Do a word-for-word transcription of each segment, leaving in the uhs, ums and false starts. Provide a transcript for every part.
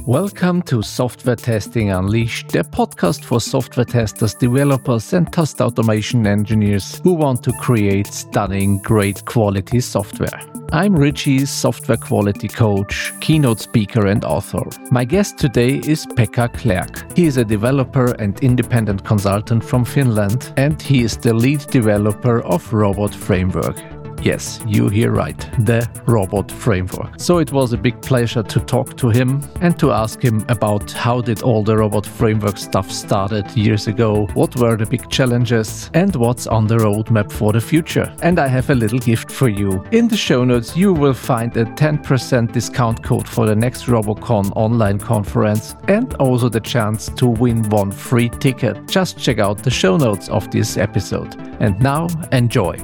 Welcome to Software Testing Unleashed, the podcast for software testers, developers, and test automation engineers who want to create stunning, great quality software. I'm Richie, software quality coach, keynote speaker, and author. My guest today is Pekka Klerk. He is a developer and independent consultant from Finland, and he is the lead developer of Robot Framework. Yes, you hear right, the Robot Framework. So it was a big pleasure to talk to him and to ask him about how did all the Robot Framework stuff started years ago, what were the big challenges, and what's on the roadmap for the future. And I have a little gift for you. In the show notes, you will find a ten percent discount code for the next RoboCon online conference and also the chance to win one free ticket. Just check out the show notes of this episode. And now, enjoy.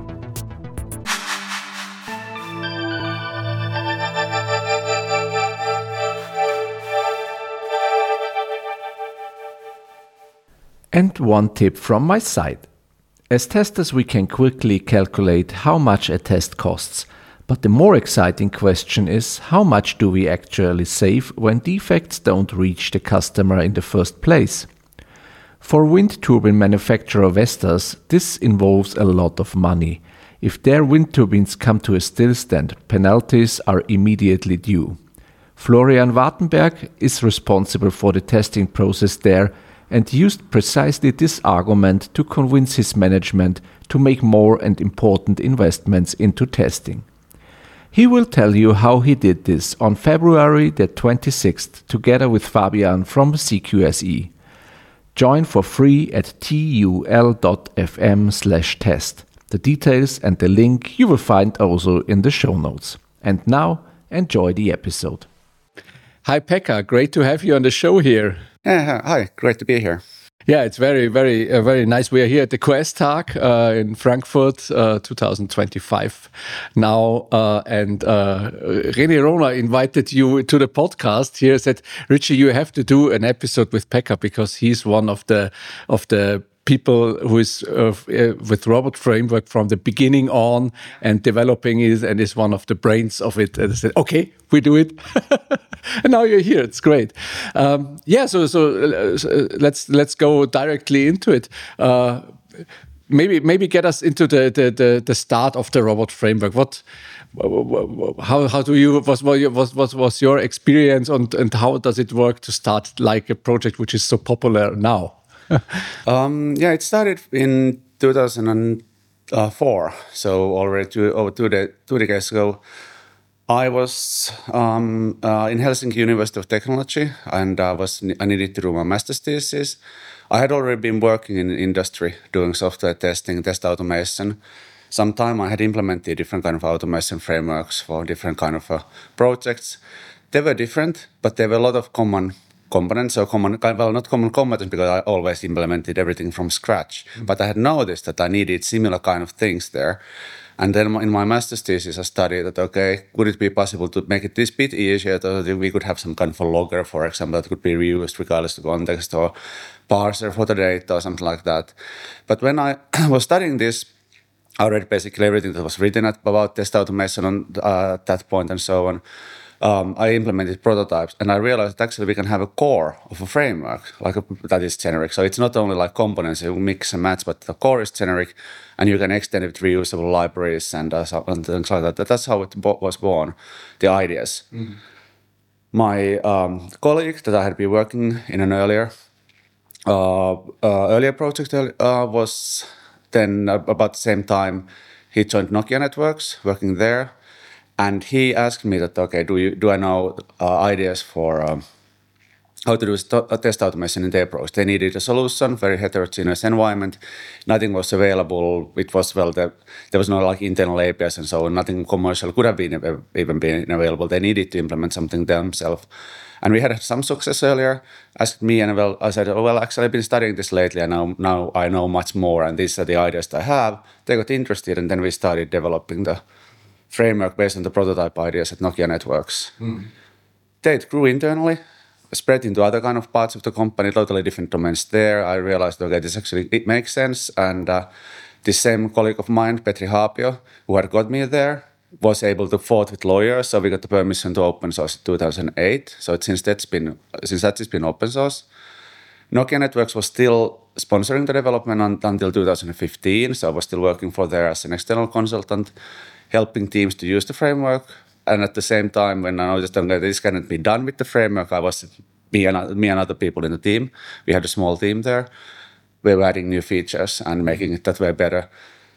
And one tip from my side. As testers, we can quickly calculate how much a test costs. But the more exciting question is, how much do we actually save when defects don't reach the customer in the first place? For wind turbine manufacturer Vestas, this involves a lot of money. If their wind turbines come to a stillstand, penalties are immediately due. Florian Wartenberg is responsible for the testing process there and used precisely this argument to convince his management to make more and important investments into testing. He will tell you how he did this on February the twenty-sixth together with Fabian from C Q S E. Join for free at tul.fm slash test. The details and the link you will find also in the show notes. And now, enjoy the episode. Hi Pekka, great to have you on the show here. Yeah, hi, great to be here. Yeah, it's very, very, uh, very nice. We are here at the Quest Tag uh, in Frankfurt, uh, twenty twenty-five now, uh, and uh, René Rona invited you to the podcast here. Said, Richie, you have to do an episode with Pekka because he's one of the of the people who is uh, uh, with Robot Framework from the beginning on and developing it and is one of the brains of it. And I said, okay, we do it. And now you're here. It's great. Um, yeah, so so uh, let's let's go directly into it. Uh, maybe maybe get us into the, the the the start of the Robot Framework. What how how do you was was was was your experience and and how does it work to start like a project which is so popular now? um, yeah, it started in two thousand four, so already two, over two, de- two decades ago. I was um, uh, in Helsinki University of Technology, and I was I needed to do my master's thesis. I had already been working in industry doing software testing, test automation. Sometime I had implemented different kind of automation frameworks for different kind of uh, projects. They were different, but there were a lot of common components, so common, well, not common components because I always implemented everything from scratch. Mm-hmm. But I had noticed that I needed similar kind of things there. And then in my master's thesis, I studied that, okay, would it be possible to make it this bit easier so that we could have some kind of a logger, for example, that could be reused regardless of context, or parser for the data or something like that. But when I was studying this, I read basically everything that was written about test automation on, uh, at that point and so on. Um, I implemented prototypes, and I realized that actually we can have a core of a framework like a, that is generic. So it's not only like components you mix and match, but the core is generic, and you can extend it with reusable libraries and, uh, and things like that. That's how it bo- was born, the ideas. Mm-hmm. My um, colleague that I had been working in an earlier uh, uh, earlier project uh, was then uh, about the same time he joined Nokia Networks, working there. And he asked me that, okay, do you do I know uh, ideas for um, how to do st- test automation in their project? They needed a solution, very heterogeneous environment. Nothing was available. It was, well, the, there was no like internal A P Is and so on. Nothing commercial could have been even been available. They needed to implement something themselves. And we had some success earlier. Asked me, and well, I said, oh, well, actually, I've been studying this lately, and now, now I know much more, and these are the ideas that I have. They got interested, and then we started developing the framework based on the prototype ideas at Nokia Networks. Mm. They grew internally, spread into other kind of parts of the company, totally different domains there. I realized, okay, this actually it makes sense. And uh, this same colleague of mine, Petri Haapio, who had got me there, was able to fought with lawyers, so we got the permission to open source in two thousand eight. So it, since that's been since that it's been open source. Nokia Networks was still sponsoring the development un, until two thousand fifteen. So I was still working for there as an external consultant, helping teams to use the framework. And at the same time, when I noticed that this cannot be done with the framework, I was me and me and other people in the team. We had a small team there. We were adding new features and making it that way better.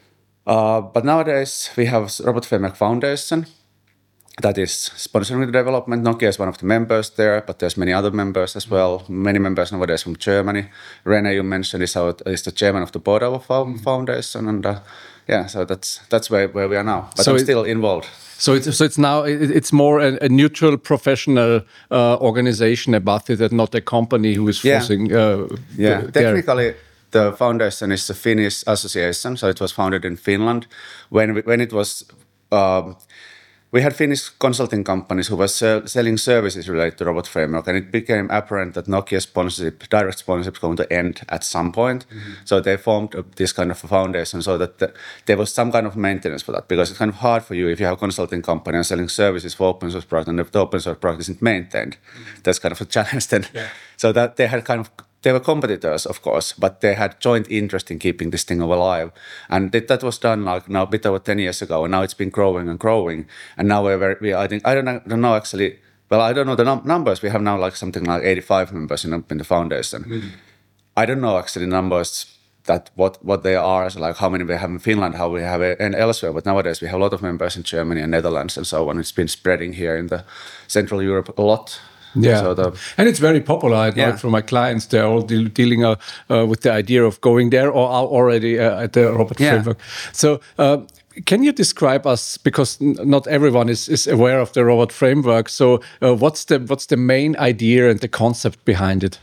Uh, but nowadays, we have Robot Framework Foundation that is sponsoring the development. Nokia is one of the members there, but there's many other members as well. Many members nowadays from Germany. Rene, you mentioned, is, our, is the chairman of the board of our foundation. And uh, yeah, so that's that's where, where we are now. But so I'm still involved. So it's so it's now it's more a, a neutral professional uh, organization above it, and not a company who is forcing. Yeah, uh, yeah. Technically, the foundation is a Finnish association, so it was founded in Finland. When we, when it was, um, we had Finnish consulting companies who were se- selling services related to Robot Framework, and it became apparent that Nokia sponsorship, direct sponsorship, is going to end at some point. Mm-hmm. So they formed a, this kind of a foundation so that the, there was some kind of maintenance for that, because it's kind of hard for you if you have a consulting company and selling services for open source product, and if the open source product isn't maintained, mm-hmm. that's kind of a challenge then. Yeah. So that they had kind of They were competitors, of course, but they had joint interest in keeping this thing alive. And that, that was done like now a bit over ten years ago, and now it's been growing and growing. And now we're very, we, I think, I don't know, don't know actually, well, I don't know the num- numbers. We have now like something like eighty-five members in, in the foundation. Mm-hmm. I don't know actually numbers that what, what they are, so like how many we have in Finland, how we have it and elsewhere. But nowadays we have a lot of members in Germany and Netherlands and so on. It's been spreading here in the Central Europe a lot. Yeah, so the, and it's very popular. I know yeah. it from my clients. They're all de- dealing uh, uh, with the idea of going there or are already uh, at the Robot yeah. Framework. So uh, can you describe us, because n- not everyone is, is aware of the Robot Framework. So uh, what's the what's the main idea and the concept behind it?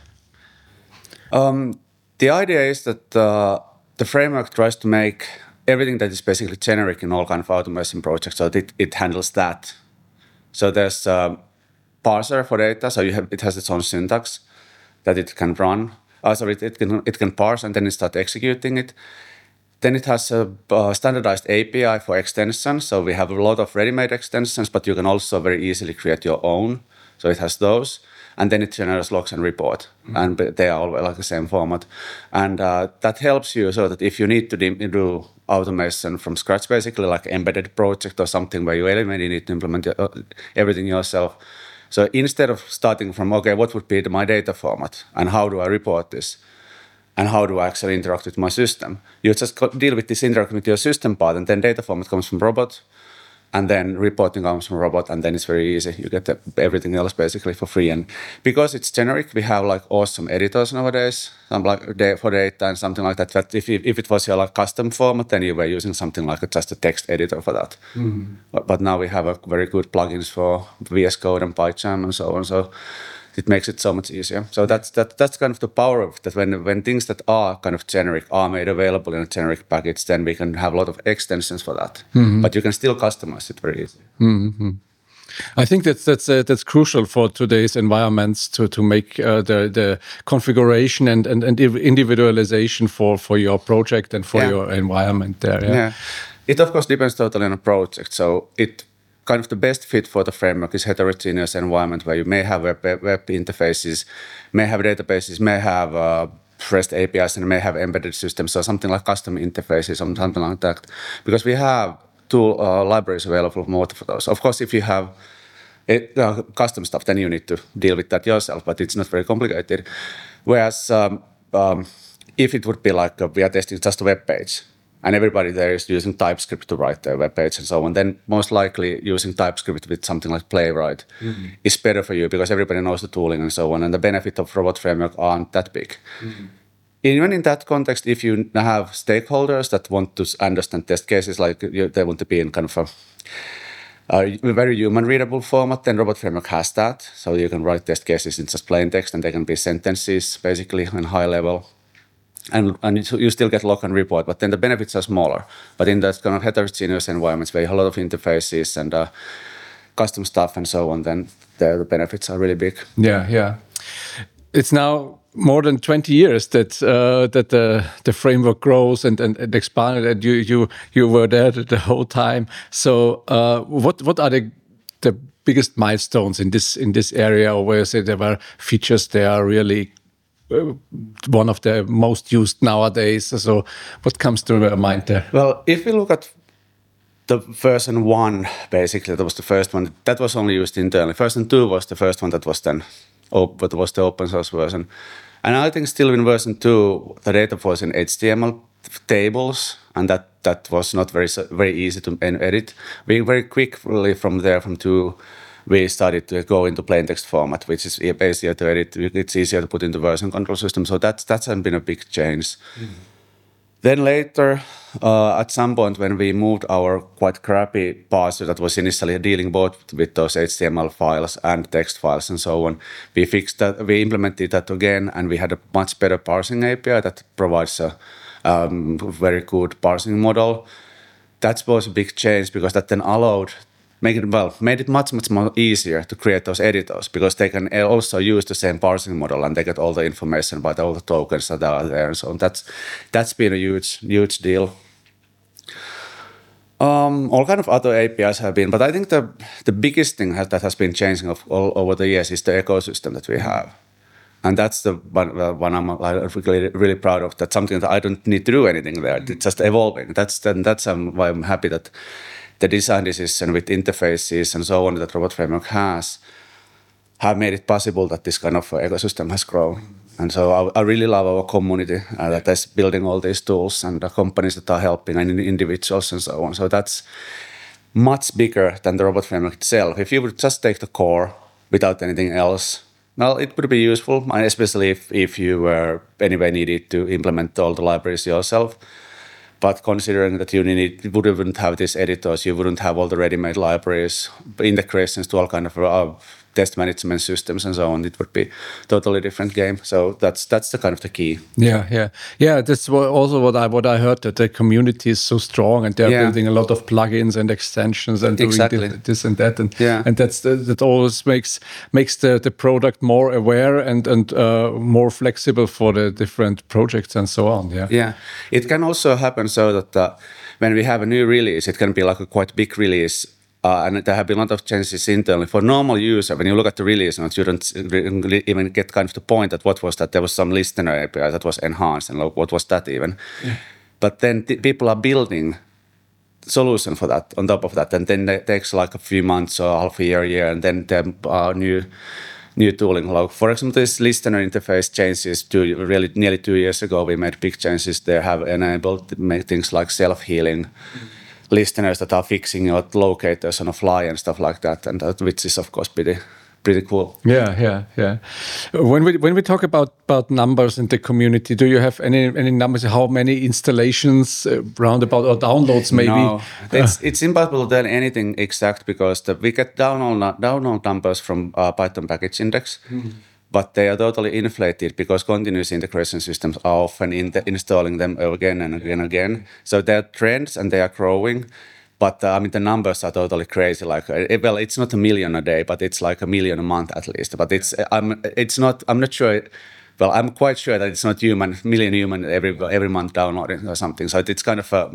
Um, the idea is that uh, the framework tries to make everything that is basically generic in all kind of automation projects. So it, it handles that. So there's uh, parser for data, so you have it has its own syntax that it can run. Uh, sorry, it, it can it can parse and then it start executing it. Then it has a uh, standardized A P I for extensions. So we have a lot of ready-made extensions, but you can also very easily create your own. So it has those, and then it generates logs and report, mm-hmm. and they are all like the same format, and uh, that helps you so that if you need to do automation from scratch, basically like embedded project or something where you really need to implement your, uh, everything yourself. So instead of starting from, okay, what would be the, my data format and how do I report this and how do I actually interact with my system, you just deal with this interaction with your system part, and then data format comes from Robot, and then reporting comes from Robot, and then it's very easy. You get the, everything else basically for free. And because it's generic, we have like awesome editors nowadays, some like for data and something like that. That if, if it was your like custom format, then you were using something like a, just a text editor for that. Mm-hmm. But, but now we have a very good plugins for V S Code and PyCharm and so on. So it makes it so much easier. So that's that that's kind of the power of it, that when when things that are kind of generic are made available in a generic package, then we can have a lot of extensions for that. Mm-hmm. But you can still customize it very easily. Mm-hmm. I think that's that's uh, that's crucial for today's environments to to make uh, the the configuration and, and and individualization for for your project and for yeah. your environment there. Yeah. yeah, it of course depends totally on a project. So it. Kind of the best fit for the framework is heterogeneous environment where you may have web, web interfaces, may have databases, may have uh, REST A P Is, and may have embedded systems, so something like custom interfaces or something like that. Because we have tool uh, libraries available more for those. Of course, if you have it, uh, custom stuff, then you need to deal with that yourself, but it's not very complicated. Whereas um, um, if it would be like uh, we are testing just a web page, and everybody there is using TypeScript to write their web page and so on, then most likely using TypeScript with something like Playwright mm-hmm. is better for you, because everybody knows the tooling and so on, and the benefit of Robot Framework aren't that big. Mm-hmm. Even in that context, if you have stakeholders that want to understand test cases, like you, they want to be in kind of a, a very human-readable format, then Robot Framework has that. So you can write test cases in just plain text, and they can be sentences, basically, on high level. And, and you still get log and report, but then the benefits are smaller. But in that kind of heterogeneous environments where you have a lot of interfaces and uh, custom stuff and so on, then the, the benefits are really big. Yeah, yeah. It's now more than twenty years that uh, that the the framework grows and, and, and expanded, and you you you were there the whole time. So uh, what what are the the biggest milestones in this in this area, or where you say there were features that are really uh, one of the most used nowadays? So what comes to your mind there? Well, if we look at the version one, basically, that was the first one. That was only used internally. Version two was the first one that was then, but was the open source version. And I think still in version two, the data was in H T M L tables, and that, that was not very very easy to edit. We very quickly from there, from two, we started to go into plain text format, which is easier to edit. It's easier to put into version control system. So that's that's been a big change. Mm-hmm. Then later, uh, at some point when we moved our quite crappy parser that was initially dealing both with those H T M L files and text files and so on, we fixed that, we implemented that again, and we had a much better parsing A P I that provides a um, very good parsing model. That was a big change because that then allowed, make it well, made it much, much more easier to create those editors because they can also use the same parsing model and they get all the information about all the tokens that are there and so on. That's, that's been a huge, huge deal. Um, all kind of other A P Is have been, but I think the, the biggest thing has, that has been changing of, all, over the years is the ecosystem that we have. And that's the one, uh, one I'm like, really, really proud of. That's something that I don't need to do anything there. It's just evolving. That's, then, that's um, why I'm happy that the design decision with interfaces and so on that Robot Framework has have made it possible that this kind of ecosystem has grown. And so I, I really love our community uh, that is building all these tools and the companies that are helping and individuals and so on. So that's much bigger than the Robot Framework itself. If you would just take the core without anything else, well, it would be useful, especially if, if you were anyway needed to implement all the libraries yourself. But considering that you need, you wouldn't have these editors, you wouldn't have all the ready-made libraries, integrations to all kind of uh, test management systems and so on, it would be a totally different game. So that's that's the kind of the key. Yeah, yeah, yeah. That's also what I what I heard, that the community is so strong and they're yeah. building a lot of plugins and extensions and exactly. doing this, this and that, and yeah. and that's the, that always makes makes the, the product more aware and and uh, more flexible for the different projects and so on. Yeah, yeah. It can also happen so that uh, when we have a new release, it can be like a quite big release. Uh, and there have been a lot of changes internally. For normal user, when you look at the release notes, you don't even get kind of the point that what was that. There was some listener A P I that was enhanced, and what was that even? Yeah. But then people are building solution for that on top of that, and then it takes like a few months or half a year, year, and then there are new new tooling. Like for example, this listener interface changes to really nearly two years ago. We made big changes there, have enabled to make things like self-healing. Mm-hmm. Listeners that are fixing your locators on a fly and stuff like that, and that, which is of course pretty pretty cool. Yeah, yeah, yeah. When we when we talk about about numbers in the community, do you have any any numbers? How many installations, uh, roundabout, or downloads maybe? No, it's it's impossible to tell anything exact because the, we get download download numbers from uh, Python package index. Mm-hmm. But they are totally inflated because continuous integration systems are often in the, installing them again and again and again. So there are trends and they are growing. But uh, I mean, the numbers are totally crazy. Like, uh, well, it's not a million a day, but it's like a million a month at least. But it's, I'm, it's not. I'm not sure. Well, I'm quite sure that it's not human, million human every every month downloading or something. So it's kind of a,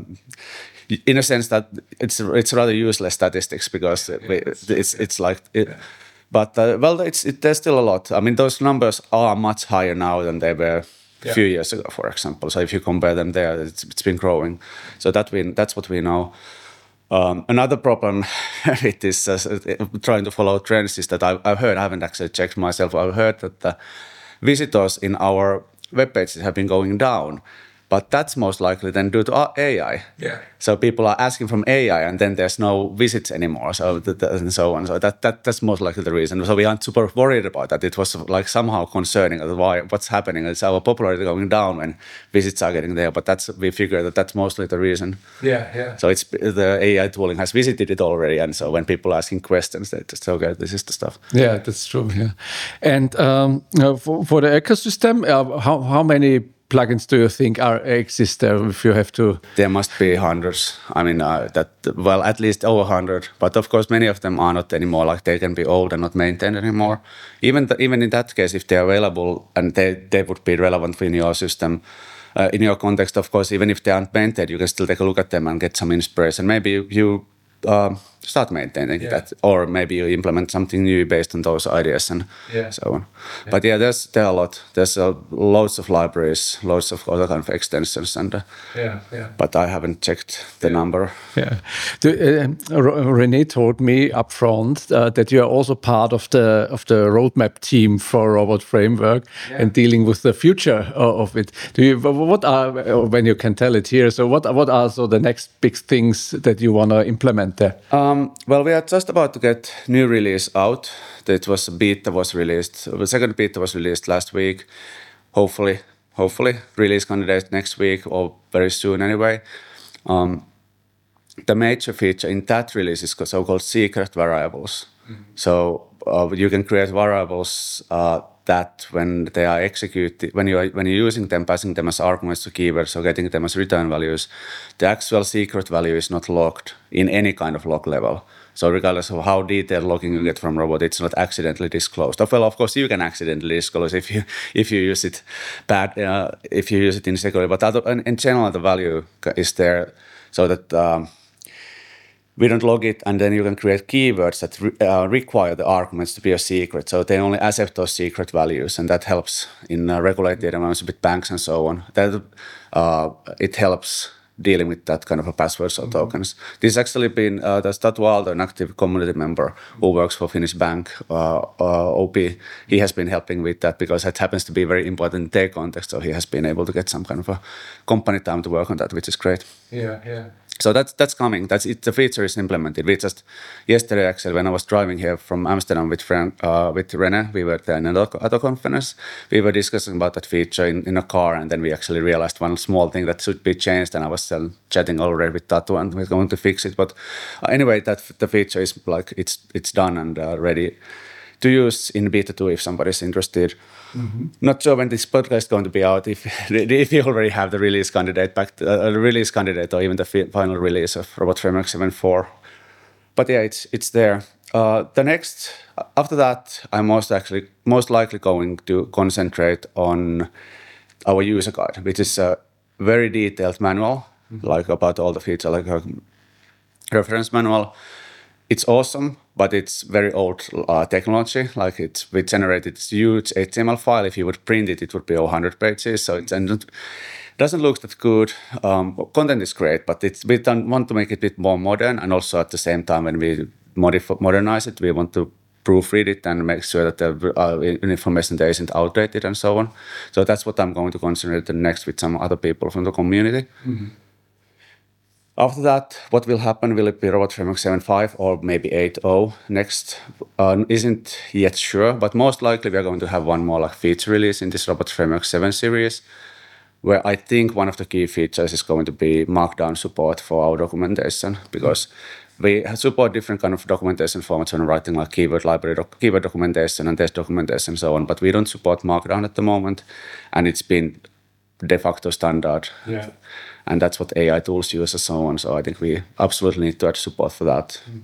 in a sense that it's it's rather useless statistics because it's it's, it's like. It, But, uh, well, it's, it, there's still a lot. I mean, those numbers are much higher now than they were a yeah. few years ago, for example. So if you compare them there, it's, it's been growing. So that we, that's what we know. Um, another problem with this, uh, trying to follow trends, is that I've, I've heard, I haven't actually checked myself, I've heard that the visitors in our web pages have been going down. But that's most likely then due to A I. Yeah. So people are asking from A I, and then there's no visits anymore. So that, and so on. So that, that that's most likely the reason. So we aren't super worried about that. It was like somehow concerning why what's happening. It's our popularity going down when visits are getting there. But that's we figure that that's mostly the reason. Yeah, yeah. So it's the A I tooling has visited it already, and so when people are asking questions, they just okay, this is the stuff. Yeah, that's true. Yeah, and um, for, for the ecosystem, uh, how how many plugins do you think are exist there if you have to? There must be hundreds. I mean, uh, that well, at least over one hundred. But of course, many of them are not anymore. Like they can be old and not maintained anymore. Even the, even in that case, if they're available and they, they would be relevant in your system, uh, in your context, of course, even if they aren't maintained, you can still take a look at them and get some inspiration. Maybe you, you uh, start maintaining yeah. that, or maybe you implement something new based on those ideas and yeah. so on. Yeah. But yeah, there's there are a lot. There's uh, loads of libraries, loads of other kind of extensions, and uh, yeah, yeah. But I haven't checked the yeah. number. Yeah, the, uh, René told me up front uh, that you are also part of the of the roadmap team for Robot Framework yeah. and dealing with the future of it. Do you? What are when you can tell it here? So what what are so the next big things that you want to implement there? Um, well, we are just about to get new release out. It was a beta was released. The second beta was released last week. Hopefully, hopefully release candidate next week or very soon anyway. Um, the major feature in that release is so-called secret variables. Mm-hmm. So uh, you can create variables uh, that when they are executed, when you are when you're using them, passing them as arguments to keywords or getting them as return values, the actual secret value is not logged in any kind of log level. So regardless of how detailed logging you get from robot, it's not accidentally disclosed. Well, of course, you can accidentally disclose if you if you use it bad, uh, if you use it insecurely. But other, in general, the value is there so that um, we don't log it, and then you can create keywords that re uh, require the arguments to be a secret. So they only accept those secret values, and that helps in uh, regulated environments with banks and so on. That uh, it helps dealing with that kind of a passwords or mm-hmm. tokens. This has actually been, uh, there's Tatu Aalto, an active community member who works for Finnish Bank, uh, uh, O P. He has been helping with that because it happens to be very important in their context. So he has been able to get some kind of a company time to work on that, which is great. Yeah, yeah. So that's that's coming. That's it. The feature is implemented. We just yesterday actually, when I was driving here from Amsterdam with friend, uh, with René, we were there in an auto conference. We were discussing about that feature in, in a car, and then we actually realized one small thing that should be changed. And I was uh, chatting already with Tatu, and we're going to fix it. But uh, anyway, that the feature is like it's it's done and uh, ready to use in beta two if somebody's interested. Mm-hmm. Not sure when this podcast is going to be out. If if you already have the release candidate back, to, uh, release candidate, or even the fi final release of Robot Framework seven point four. But yeah, it's it's there. Uh, the next after that, I'm most actually most likely going to concentrate on our user guide, which is a very detailed manual, mm-hmm. like about all the features, like a reference manual. It's awesome, but it's very old uh, technology. Like it's we generated this huge H T M L file. If you would print it, it would be one hundred pages. So it doesn't look that good. Um, content is great, but it's, we want to make it a bit more modern. And also at the same time, when we modif- modernize it, we want to proofread it and make sure that the uh, information there isn't outdated and so on. So that's what I'm going to concentrate next with some other people from the community. Mm-hmm. After that, what will happen? Will it be Robot Framework seven point five or maybe eight point oh next? Uh, isn't yet sure, but most likely we are going to have one more like feature release in this Robot Framework seven series, where I think one of the key features is going to be Markdown support for our documentation, because we support different kind of documentation formats when writing like keyword library, doc keyword documentation and test documentation and so on, but we don't support Markdown at the moment, and it's been de facto standard. Yeah. And that's what A I tools use and so on. So I think we absolutely need to add support for that. Mm-hmm.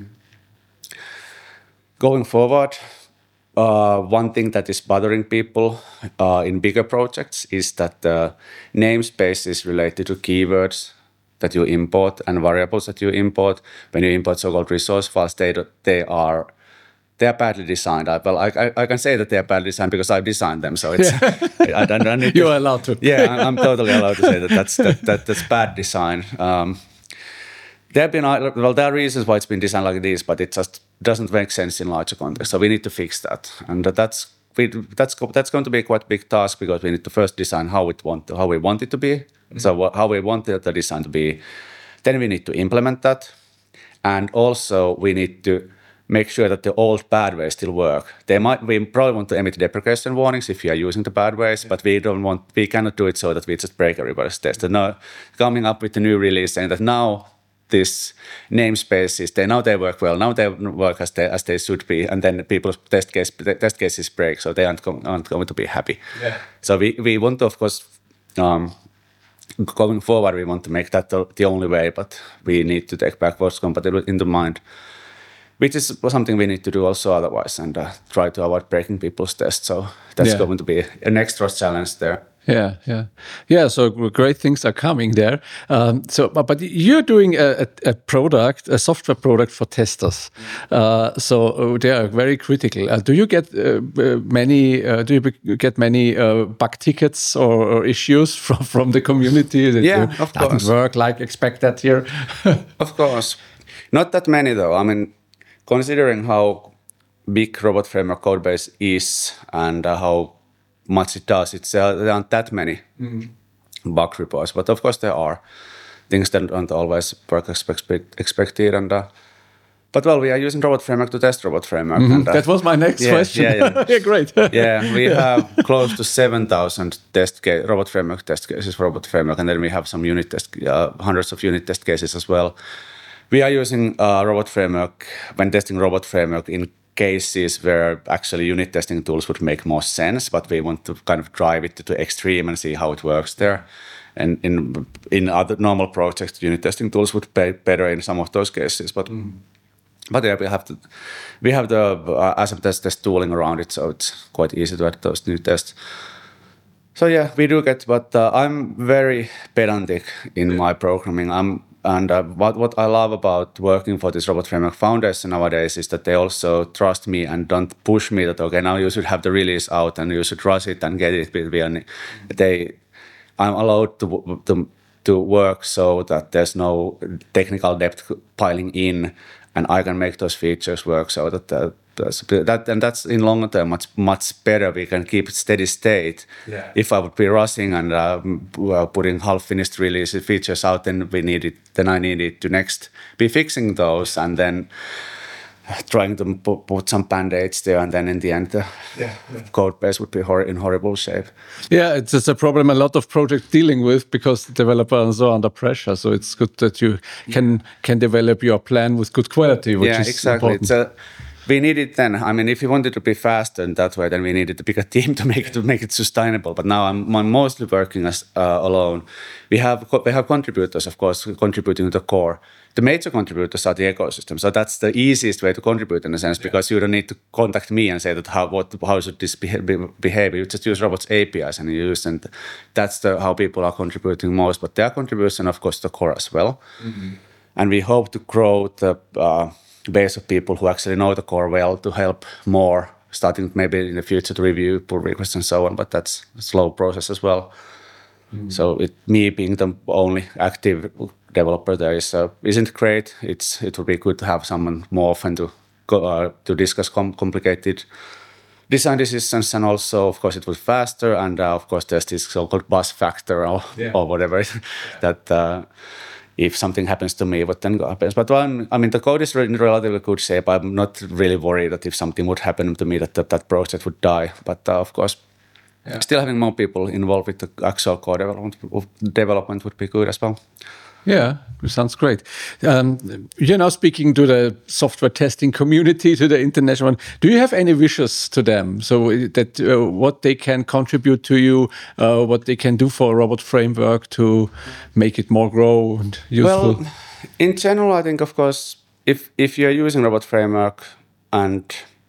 Going forward, uh, one thing that is bothering people uh, in bigger projects is that the namespaces related to keywords that you import and variables that you import, when you import so-called resource files, they, they are They are badly designed. I, well, I, I, I can say that they are badly designed because I've designed them. So it's yeah. I, I, I need you to, are allowed to. Yeah, I'm, I'm totally allowed to say that that's that, that, that's bad design. Um, there have been well, there are reasons why it's been designed like this, but it just doesn't make sense in larger context. So we need to fix that, and that's we, that's that's going to be quite a big task because we need to first design how it want to, how we want it to be. Mm-hmm. So what, how we want the, the design to be. Then we need to implement that, and also we need to make sure that the old bad ways still work. They might, we probably want to emit deprecation warnings if you are using the bad ways, yeah. but we don't want, we cannot do it so that we just break everybody's test. And now, coming up with the new release saying that now this namespaces, they now they work well, now they work as they as they should be, and then people's test case test cases break, so they aren't, go, aren't going to be happy. Yeah. So we, we want to of course Um, going forward, we want to make that the, the only way, but we need to take backwards compatibility into mind, which is something we need to do also otherwise, and uh, try to avoid breaking people's tests. So that's Yeah. going to be an extra challenge there. Yeah, yeah, yeah. So great things are coming there. Um, so, but, but you're doing a, a, a product, a software product for testers. Uh, so uh, they are very critical. Uh, do you get uh, uh, many? Uh, do you get many uh, bug tickets or, or issues from from the community? That Yeah, uh, of doesn't course. work like expected here. Of course, not that many though. I mean, considering how big Robot Framework code base is and uh, how much it does, it's uh, there aren't that many mm. bug reports, but of course there are things that don't always work as expected. And uh, but well, we are using Robot Framework to test Robot Framework. Mm-hmm. And, uh, that was my next yeah, question. Yeah, yeah. yeah great. yeah, we have close to seven thousand test case, Robot Framework test cases for Robot Framework, and then we have some unit test, uh, hundreds of unit test cases as well. We are using uh, Robot Framework when testing Robot Framework in cases where actually unit testing tools would make more sense, but we want to kind of drive it to the extreme and see how it works there. And in in other normal projects, unit testing tools would pay better in some of those cases. But mm. but yeah, we have to we have the uh, ASM-test test tooling around it, so it's quite easy to add those new tests. So yeah, we do get, but uh, I'm very pedantic in my programming. I'm And uh, what, what I love about working for this Robot Framework Foundation nowadays is that they also trust me and don't push me that, okay, now you should have the release out and you should rush it and get it. They, I'm allowed to, to, to work so that there's no technical debt piling in, and I can make those features work so that uh, that and that's in longer term much much better. We can keep it steady state. Yeah. If I would be rushing and uh, putting half finished release features out, then we need it. Then I need it to next be fixing those and then trying to put, put some band-aids there, and then in the end the yeah, yeah. code base would be hor in horrible shape. Yeah, it's, it's a problem a lot of projects dealing with because the developers are under pressure. So it's good that you can can develop your plan with good quality, which yeah, is exactly. important. It's a, we need it then. I mean, if we wanted to be faster in that way, then we needed a bigger team to make it to make it sustainable. But now I'm, I'm mostly working as uh, alone. We have we have contributors, of course, contributing to the core. The major contributors are the ecosystem, so that's the easiest way to contribute in a sense, because you don't need to contact me and say that how what how should this behave. You just use robots A P Is and you use, and that's the, how people are contributing most. But their contribution, of course, to the core as well. Mm-hmm. And we hope to grow the uh, base of people who actually know the core well to help more, starting maybe in the future to review pull requests and so on. But that's a slow process as well. Mm. So it, me being the only active developer there is uh, isn't great. It's it would be good to have someone more often to go, uh, to discuss com complicated design decisions, and also of course it was faster. And uh, of course there's this so-called buzz factor or, yeah. or whatever yeah. that. Uh, If something happens to me, what then happens? But I'm, I mean, the code is in relatively good shape. I'm not really worried that if something would happen to me, that that, that project would die. But uh, of course, yeah. still having more people involved with the actual code development, development would be good as well. Yeah, sounds great. Um, you're now speaking to the software testing community, to the international one. Do you have any wishes to them, so that uh, what they can contribute to you, uh, what they can do for a robot framework to make it more grow and useful? Well, in general, I think, of course, if if you're using robot framework and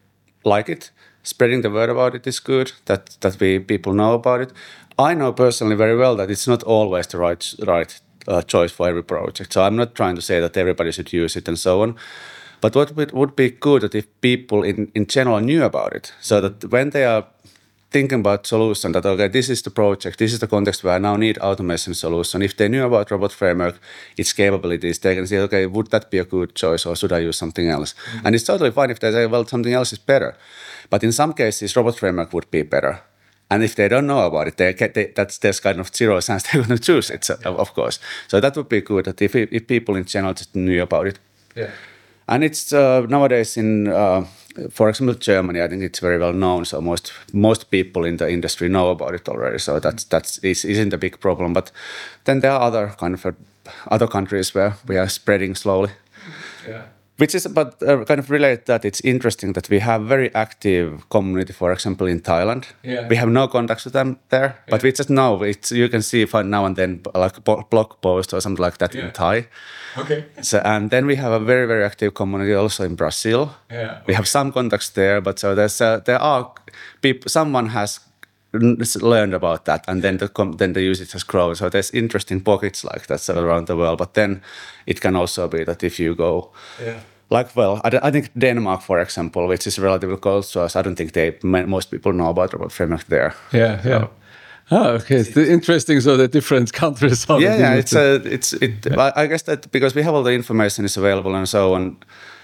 like it, spreading the word about it is good. That that we people know about it. I know personally very well that it's not always the right right. Uh, choice for every project. So I'm not trying to say that everybody should use it and so on. But what would be good that if people in, in general knew about it, so that when they are thinking about solution, that okay, this is the project, this is the context where I now need automation solution. If they knew about Robot Framework, its capabilities, they can say, okay, would that be a good choice or should I use something else? Mm-hmm. And it's totally fine if they say, well, something else is better. But in some cases, Robot Framework would be better. And if they don't know about it, they, they, that's there's kind of zero chance they're going to choose it, so, yeah. of course. So that would be good that if, if people in general just knew about it. Yeah. And it's uh, nowadays in, uh, for example, Germany, I think it's very well known. So most most people in the industry know about it already. So that's that's is, isn't a big problem. But then there are other kind of uh, other countries where we are spreading slowly. Yeah. Which is, but uh, kind of related to that, it's interesting that we have very active community, for example, in Thailand. Yeah. We have no contacts with them there, but Yeah. we just know, it's, you can see find now and then like a bo- blog post or something like that Yeah. in Thai. Okay. So, and then we have a very, very active community also in Brazil. Yeah. We have some contacts there, but so there's uh, there are people, someone has n- learned about that, and then the com- then the usage has grown. So there's interesting pockets like that so around the world. But then it can also be that if you go, Yeah. like, well, I, d- I think Denmark, for example, which is relatively close to us, I don't think they ma- most people know about Robot Framework there. Yeah. Yeah. Oh, okay. It's interesting. So the different countries are. Yeah, yeah. It's a, it's it. I, I guess that because we have all the information is available and so on.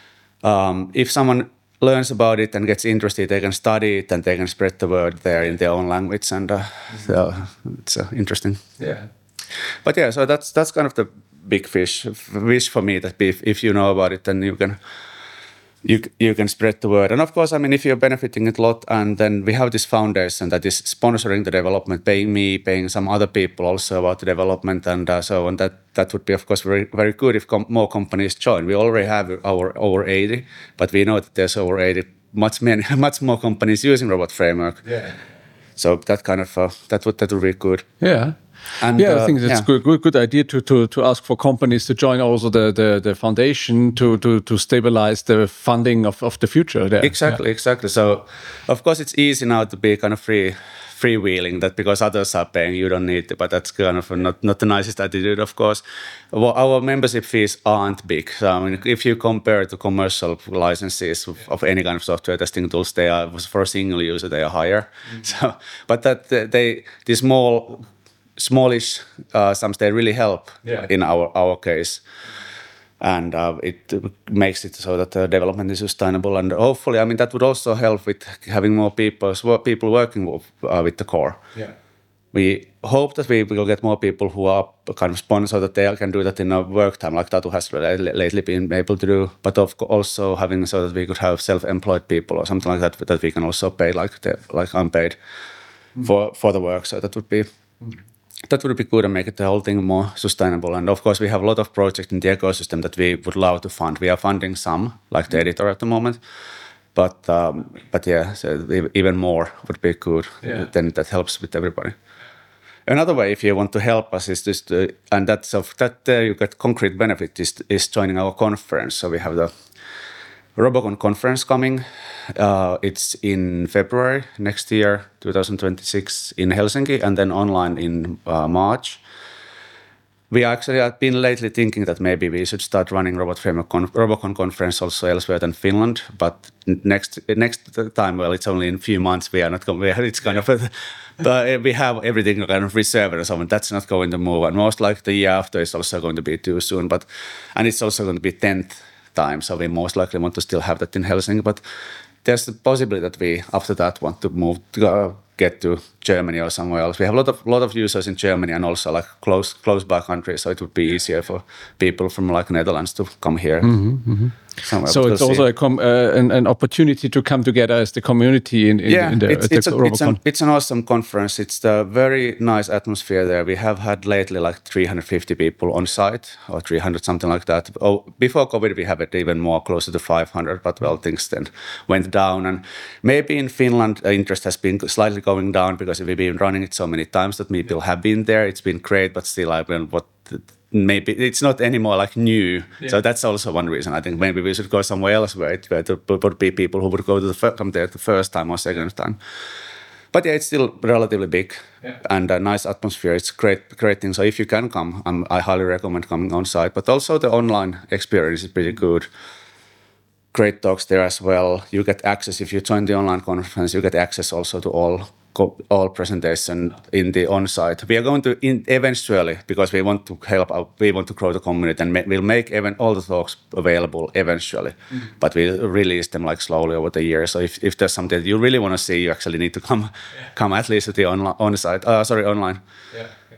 Um, if someone learns about it and gets interested, they can study it and they can spread the word there in their own language, and uh, so it's uh, interesting. Yeah. But yeah, so that's that's kind of the big fish wish for me, that if if you know about it, then you can you you can spread the word. And of course, I mean, if you're benefiting it a lot, and then we have this foundation that is sponsoring the development, paying me, paying some other people also about the development, and uh, so on. That that would be, of course, very very good if com- more companies join. We already have our over eighty, but we know that there's over eighty, much many, much more companies using Robot Framework. Yeah. So that kind of uh, that would that would be good. Yeah. And, yeah, I uh, think it's yeah. good, good, good idea to, to, to ask for companies to join also the, the, the foundation to, to, to stabilize the funding of, of the future there. Exactly, Yeah. exactly. So, of course, it's easy now to be kind of free, freewheeling that because others are paying, you don't need to. But that's kind of not not the nicest attitude, of course. Well, our membership fees aren't big. So, I mean, if you compare to commercial licenses of, of any kind of software testing tools, they are for a single user they are higher. Mm-hmm. So, but that they the small. Smallish uh, sums, they really help Yeah. in our, our case. And uh, it makes it so that the development is sustainable. And hopefully, I mean, that would also help with having more people, people working with, uh, with the core. Yeah. We hope that we will get more people who are kind of sponsored, that they can do that in a work time, like Tatu has lately been able to do. But of course also having so that we could have self-employed people or something like that, that we can also pay like the, like unpaid mm. for, for the work. So that would be... Mm. That would be good and make it the whole thing more sustainable. And of course, we have a lot of projects in the ecosystem that we would love to fund. We are funding some, like the editor at the moment. But um, but yeah, so even more would be good. Yeah. Then that helps with everybody. Another way, if you want to help us, is just to, and that's of that uh, you get concrete benefit is is joining our conference. So we have the Robocon conference coming. Uh, it's in February next year, twenty twenty-six, in Helsinki, and then online in uh, March. We actually have been lately thinking that maybe we should start running Robot Framework con- Robocon conference also elsewhere than Finland. But next next time, well, it's only in a few months. We are not going. It's kind of, but we have everything kind of reserved or something. That's not going to move. And most like the year after is also going to be too soon. But and it's also going to be tenth time, so we most likely want to still have that in Helsinki. But there's the possibility that we after that want to move to uh, get to Germany or somewhere else. We have a lot of lot of users in Germany and also like close close by countries, so it would be easier for people from like Netherlands to come here. Mm-hmm, mm-hmm. So it's we'll also a com- uh, an, an opportunity to come together as the community in, in, yeah, in the, it's, the it's, a, it's, an, it's an awesome conference. It's the very nice atmosphere there. We have had lately like three hundred fifty people on site or three hundred, something like that. Oh, before COVID, we have it even more, closer to five hundred, but well, things then went down. And maybe in Finland, uh, interest has been slightly going down because we've been running it so many times that people have been there. It's been great, but still, I mean, what... maybe it's not anymore like new. Yeah. So that's also one reason. I think maybe we should go somewhere else where it, where it would be people who would go to the fir- come there the first time or second time. But yeah, it's still relatively big yeah. and a nice atmosphere. It's great, great thing. So if you can come, um, I highly recommend coming on site. But also the online experience is pretty good. Great talks there as well. You get access if you join the online conference. You get access also to all. all presentation in the on-site. We are going to in eventually, because we want to help out, we want to grow the community, and ma- we'll make even all the talks available eventually, mm-hmm. but we'll release them like slowly over the year. So if, if there's something that you really want to see, you actually need to come, yeah. come at least to the on- on-site, uh, sorry, online. Yeah. Yeah.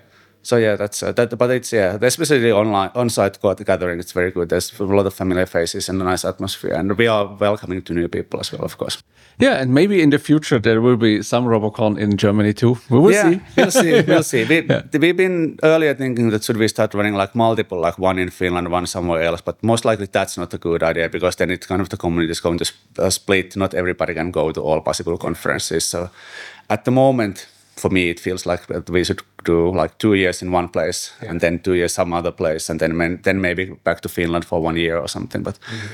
so yeah, that's uh, that. But it's yeah, especially the online on-site gathering. It's very good. There's a lot of familiar faces and a nice atmosphere, and we are welcoming to new people as well, of course. Yeah, and maybe in the future there will be some Robocon in Germany too. We will yeah, see. we'll see. We'll see. We, yeah. We've been earlier thinking that should we start running like multiple, like one in Finland, one somewhere else. But most likely that's not a good idea because then it kind of the community is going to uh, split. Not everybody can go to all possible conferences. So at the moment, for me, it feels like that we should do like two years in one place yeah. and then two years some other place, and then then maybe back to Finland for one year or something. But. Mm-hmm.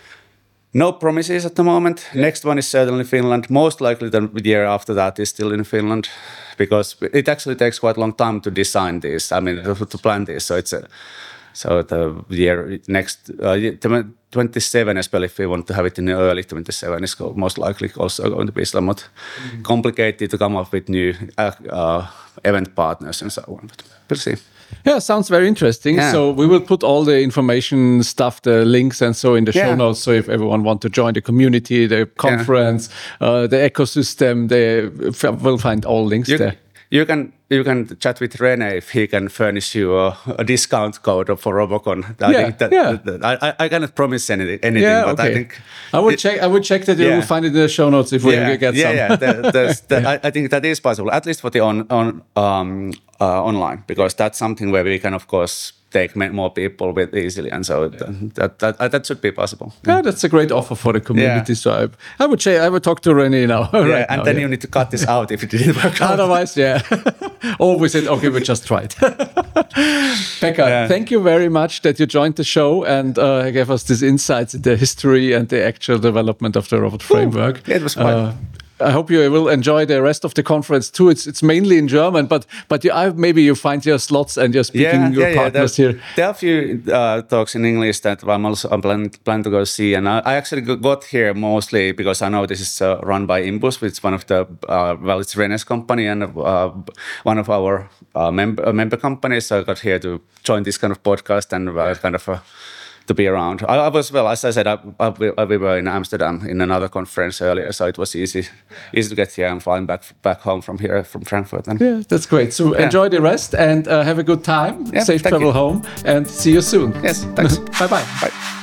No promises at the moment. Yeah. Next one is certainly Finland. Most likely the year after that is still in Finland because it actually takes quite a long time to design these. I mean, yeah. to, to plan these. So it's a, so the year next uh, twenty-seven, especially if we want to have it in the early twenty-seven, is most likely also going to be somewhat mm-hmm. complicated to come up with new uh, uh, event partners and so on. But we'll see. Yeah, sounds very interesting. Yeah. So we will put all the information stuff, the links and so in the yeah. show notes. So if everyone wants to join the community, the conference, yeah. uh, the ecosystem, they will find all links you, there. You can you can chat with Rene if he can furnish you a, a discount code for Robocon. I yeah, think that, yeah. that, that I, I cannot promise anything, anything yeah, but okay. I think I would it, check. I would check that you yeah. will find it in the show notes if we yeah, get yeah, some. Yeah, the, the, the, yeah. I, I think that is possible, at least for the on on um, uh, online, because that's something where we can, of course, take more people with easily, and so yeah. that, that that that should be possible. Yeah, that's a great offer for the community. Yeah. So I, I would say I would talk to Rene now. Yeah, right and now, then yeah. you need to cut this out if it didn't work out. Otherwise, yeah. Or we said, okay, we just tried. Pekka, yeah. thank you very much that you joined the show and uh, gave us these insights into the history and the actual development of the robot framework. Yeah, it was fun. Uh, I hope you will enjoy the rest of the conference too. It's it's mainly in German, but but you, I, maybe you find your slots and you're speaking yeah, your yeah, partners yeah. There, here. There are a few uh, talks in English that I'm also I'm plan, plan to go see, and I, I actually got here mostly because I know this is uh, run by Imbus, which is one of the uh, well, it's Rene's company and uh, one of our uh, member uh, member companies. So I got here to join this kind of podcast and uh, kind of. Uh, to be around. I, I was, well, as I said, I, I, we were in Amsterdam in another conference earlier, so it was easy easy to get here and flying back back home from here, from Frankfurt. And yeah, that's great. So yeah. enjoy the rest and uh, have a good time. Yeah, Safe travel you. home and see you soon. Yes, thanks. Bye-bye. Bye.